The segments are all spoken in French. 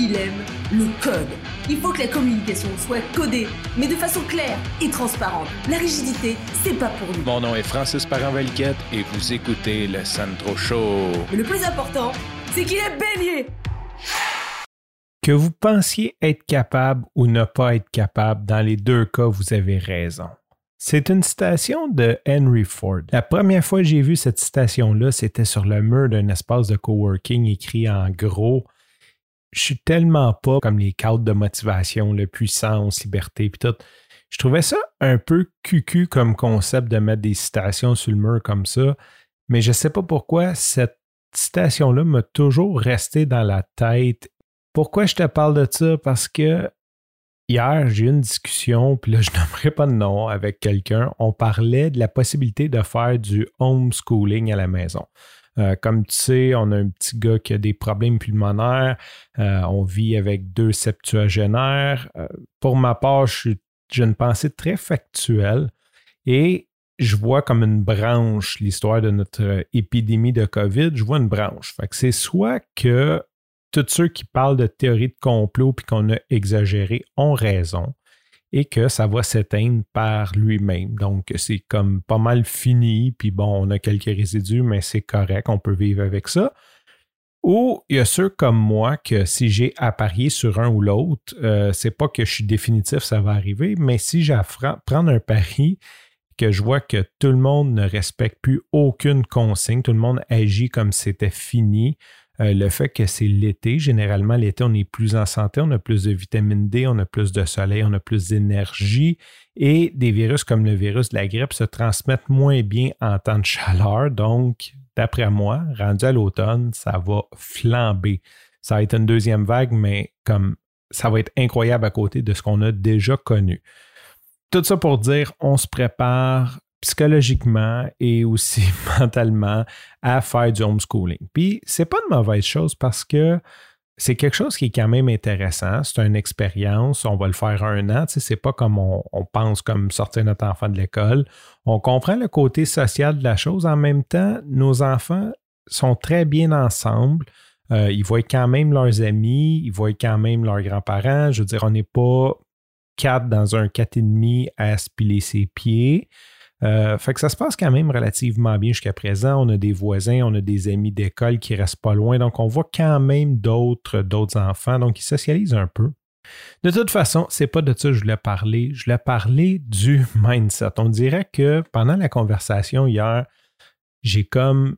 il aime le code. Il faut que la communication soit codée, mais de façon claire et transparente. La rigidité, c'est pas pour nous. Mon nom est Francis Parent-Valquette et vous écoutez le Sandro Show. Mais le plus important, c'est qu'il est bélier. Que vous pensiez être capable ou ne pas être capable, dans les deux cas, vous avez raison. C'est une citation de Henry Ford. La première fois que j'ai vu cette citation-là, c'était sur le mur d'un espace de coworking écrit en gros. Je suis tellement pas comme les cadres de motivation, le puissance, liberté, puis tout. Je trouvais ça un peu cucu comme concept de mettre des citations sur le mur comme ça, mais je sais pas pourquoi cette citation-là m'a toujours resté dans la tête. Pourquoi je te parle de ça? Parce que hier, j'ai eu une discussion, puis là, je nommerai pas de nom, avec quelqu'un. On parlait de la possibilité de faire du homeschooling à la maison. Comme tu sais, on a un petit gars qui a des problèmes pulmonaires. On vit avec 2 septuagénaires. Pour ma part, j'ai une pensée très factuelle et je vois comme une branche l'histoire de notre épidémie de COVID. Je vois une branche. Fait que c'est soit que tous ceux qui parlent de théorie de complot puis qu'on a exagéré ont raison et que ça va s'éteindre par lui-même. Donc, c'est comme pas mal fini, puis bon, on a quelques résidus, mais c'est correct, on peut vivre avec ça. Ou il y a ceux comme moi que si j'ai à parier sur un ou l'autre, c'est pas que je suis définitif, ça va arriver, mais si j'ai à prendre un pari, que je vois que tout le monde ne respecte plus aucune consigne, tout le monde agit comme si c'était fini, le fait que c'est l'été, généralement l'été on est plus en santé, on a plus de vitamine D, on a plus de soleil, on a plus d'énergie et des virus comme le virus de la grippe se transmettent moins bien en temps de chaleur. Donc, d'après moi, rendu à l'automne, ça va flamber. Ça va être une deuxième vague, mais comme ça va être incroyable à côté de ce qu'on a déjà connu. Tout ça pour dire, on se prépare psychologiquement et aussi mentalement à faire du homeschooling. Puis, c'est pas une mauvaise chose parce que c'est quelque chose qui est quand même intéressant. C'est une expérience. On va le faire 1 an. Tu sais, c'est pas comme on pense comme sortir notre enfant de l'école. On comprend le côté social de la chose. En même temps, nos enfants sont très bien ensemble. Ils voient quand même leurs amis. Ils voient quand même leurs grands-parents. Je veux dire, on n'est pas 4 dans un 4,5 à se piler ses pieds. Fait que ça se passe quand même relativement bien jusqu'à présent. On a des voisins, on a des amis d'école qui restent pas loin. Donc, on voit quand même d'autres enfants. Donc, ils socialisent un peu. De toute façon, c'est pas de ça que je voulais parler. Je voulais parler du mindset. On dirait que pendant la conversation hier, j'ai comme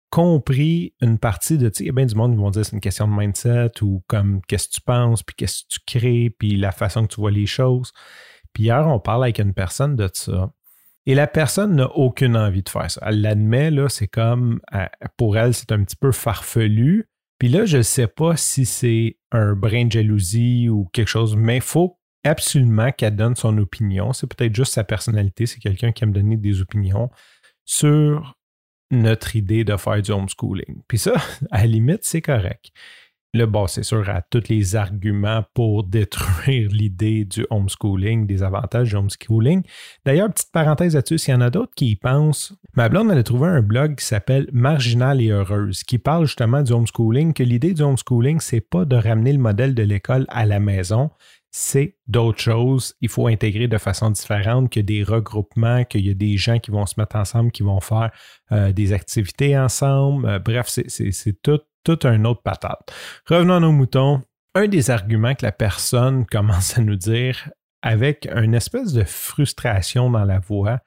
compris une partie de, tu sais, il y a bien du monde qui vont dire que c'est une question de mindset ou comme qu'est-ce que tu penses, puis qu'est-ce que tu crées, puis la façon que tu vois les choses. Puis hier, on parle avec une personne de ça. Et la personne n'a aucune envie de faire ça. Elle l'admet, là, c'est comme, pour elle, c'est un petit peu farfelu. Puis là, je ne sais pas si c'est un brin de jalousie ou quelque chose, mais il faut absolument qu'elle donne son opinion. C'est peut-être juste sa personnalité. C'est quelqu'un qui aime donner des opinions sur notre idée de faire du homeschooling. Puis ça, à la limite, c'est correct. Là, bon, c'est sûr, à tous les arguments pour détruire l'idée du homeschooling, des avantages du homeschooling. D'ailleurs, petite parenthèse là-dessus, s'il y en a d'autres qui y pensent, ma blonde, elle a trouvé un blog qui s'appelle Marginale et heureuse, qui parle justement du homeschooling, que l'idée du homeschooling, c'est pas de ramener le modèle de l'école à la maison, c'est d'autres choses. Il faut intégrer de façon différente, qu'il y a des regroupements, qu'il y a des gens qui vont se mettre ensemble, qui vont faire des activités ensemble. Bref, c'est tout un autre patate. Revenons à nos moutons. Un des arguments que la personne commence à nous dire avec une espèce de frustration dans la voix,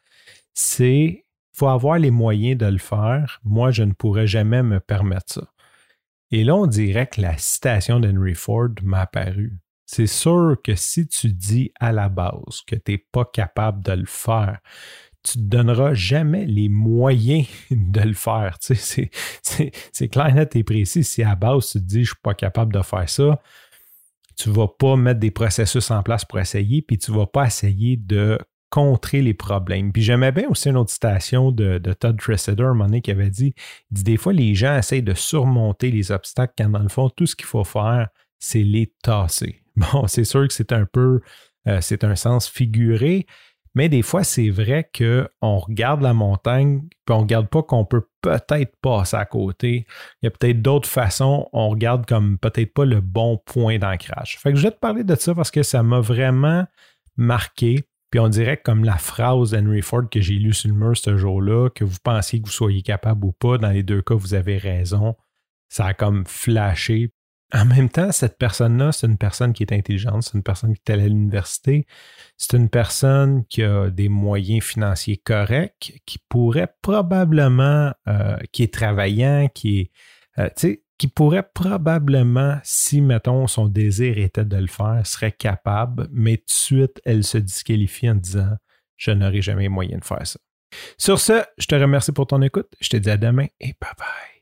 c'est qu'il faut avoir les moyens de le faire. Moi, je ne pourrais jamais me permettre ça. Et là, on dirait que la citation d'Henry Ford m'a apparu. C'est sûr que si tu dis à la base que tu n'es pas capable de le faire, tu ne te donneras jamais les moyens de le faire. Tu sais, c'est clair, net et précis. Si à la base, tu te dis « je ne suis pas capable de faire ça », tu ne vas pas mettre des processus en place pour essayer, puis tu ne vas pas essayer de contrer les problèmes. Puis j'aimais bien aussi une autre citation de Todd Tresidder, un moment donné, qui avait dit « des fois, les gens essayent de surmonter les obstacles quand, dans le fond, tout ce qu'il faut faire, c'est les tasser. » Bon, c'est sûr que c'est un peu, c'est un sens figuré. Mais des fois, c'est vrai qu'on regarde la montagne, puis on ne regarde pas qu'on peut peut-être passer à côté. Il y a peut-être d'autres façons. On regarde comme peut-être pas le bon point d'ancrage. Fait que je vais te parler de ça parce que ça m'a vraiment marqué. Puis on dirait comme la phrase d'Henry Ford que j'ai lue sur le mur ce jour-là, que vous pensiez que vous soyez capable ou pas, dans les deux cas, vous avez raison. Ça a comme flashé. En même temps, cette personne-là, c'est une personne qui est intelligente, c'est une personne qui est allée à l'université, c'est une personne qui a des moyens financiers corrects, qui pourrait probablement, qui est travaillant, qui pourrait probablement, si, mettons, son désir était de le faire, serait capable, mais tout de suite, elle se disqualifie en disant « Je n'aurai jamais moyen de faire ça ». Sur ce, je te remercie pour ton écoute, je te dis à demain et bye bye.